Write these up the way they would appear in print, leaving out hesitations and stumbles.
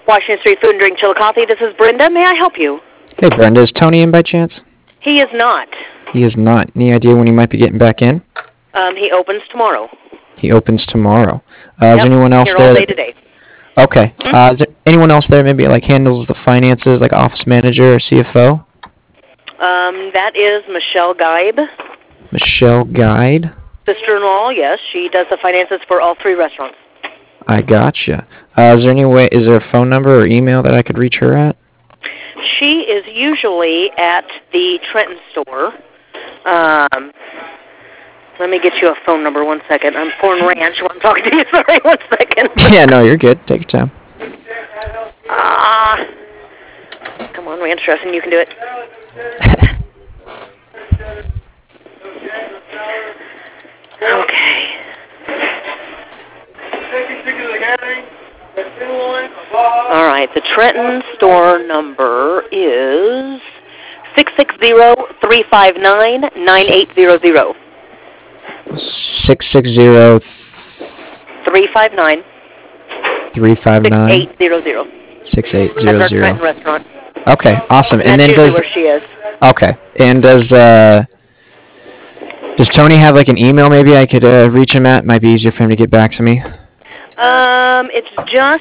Washington Street Food and Drink Chillicothe. This is Brenda. May I help you? Hey, Brenda, is Tony in by chance? He is not. He is not. Any idea when he might be getting back in? He opens tomorrow. He opens tomorrow. Is anyone else here there? All day today. Okay. Is there anyone else there maybe like handles the finances, like office manager or CFO? That is Michelle Geib. Michelle Guide? Sister-in-law, yes. She does the finances for all 3 restaurants. I gotcha. Is there a phone number or email that I could reach her at? She is usually at the Trenton store. Let me get you a phone number. 1 second. I'm Corn Ranch while I'm talking to you. Sorry, 1 second. Yeah, no, you're good. Take your time. Come on, Ranch Dressing. You can do it. Okay. All right. The Trenton store number is 660-359-9800. 660 359 359 6800. 6800. That's our Trenton restaurant. Okay, awesome. And then that's usually where she is. Okay, and does Tony have like an email maybe I could reach him at? Might be easier for him to get back to me. It's just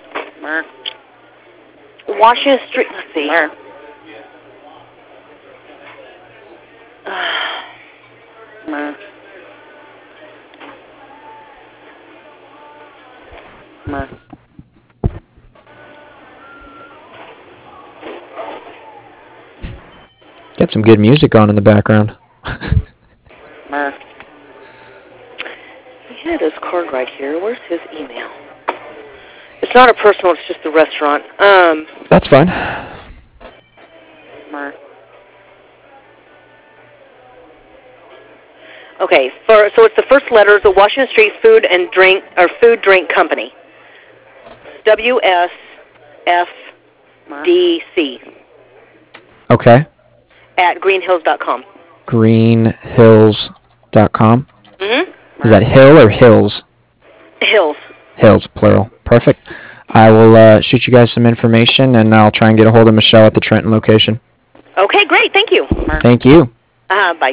Washington Street. Let's see. Got some good music on in the background. He had his card right here. Where's his email? It's not a personal, it's just the restaurant. That's fine. Okay, so it's the first letters of Washington Street Food and Drink, or Food Drink Company. WSFDC. Okay. At greenhills.com. Greenhills.com. Mm-hmm. Is that Hill or Hills? Hills. Hills, plural. Perfect. I will shoot you guys some information, and I'll try and get a hold of Michelle at the Trenton location. Okay, great. Thank you. Thank you. Bye.